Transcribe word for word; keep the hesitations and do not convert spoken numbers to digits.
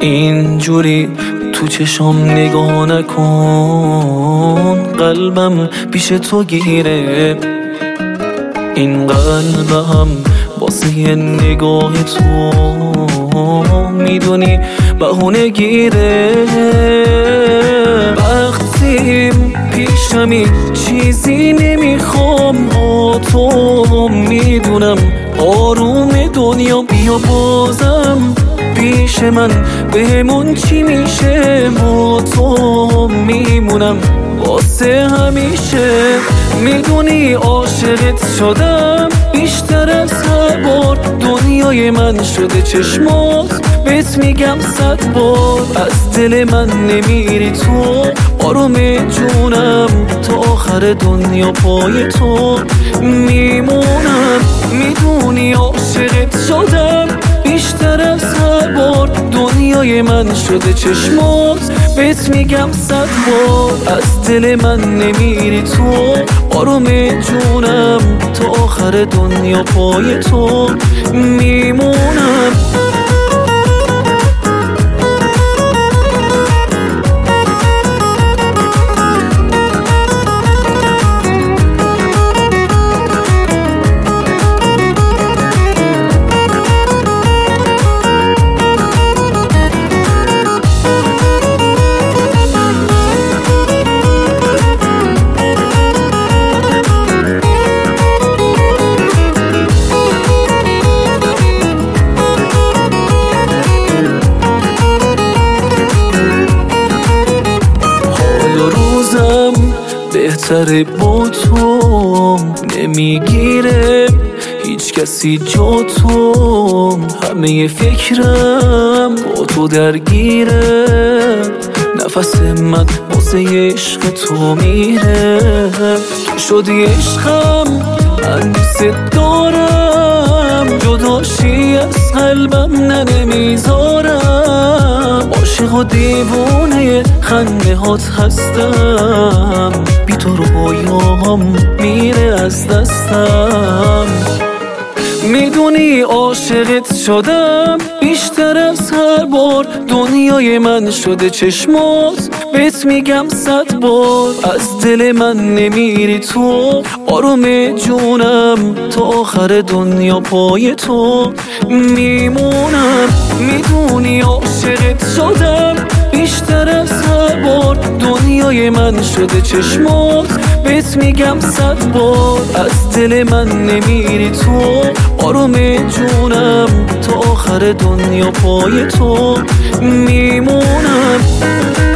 اینجوری تو چشام نگاه نکن، قلبم پیش تو گیره. این قلبم واسه نگاه تو میدونی بهونه گیره. وقتیم پیشمی چیزی نمیخوام با تو، میدونم آروم دنیا بیا بازم پیش من، بهمون چی میشه با تو میمونم واسه همیشه. میدونی عاشقت شدم بیشتر از هر بار، دنیای من شده چشمات بهت میگم صد بار. از دل من نمیری تو آروم جونم، تا آخر دنیا پای تو میمونم. میدونی عاشقت شدم بیشتر از هر بار، دنیای من شده چشمات بهت میگم صد بار. از دل من نمیری تو آروم جونم، تا آخر دنیا پای تو میمونم. بهتره با تو نمیگیره هیچ کسی جا تو، همه فکرم با تو درگیره. نفس من واسه عشق تو میره، تو شدی عشقم من دوست دارم، جداشی از قلبم نه نمیذارم. عاشق و دیوونه خنده هات هستم، بی تو رویام میره از دستم. میدونی عاشقت شدم بیشتر از هر بار، دنیای من شده چشمات بهت میگم صد بار. از دل من نمیری تو آروم جونم، تا آخر دنیا پای تو میمونم. میدونی عاشقت شدم بیشتر از هر بار، دنیای من شده چشمات بهت میگم صد بار. از دل من نمیری تو آروم جونم، تا آخر دنیا پای تو میمونم.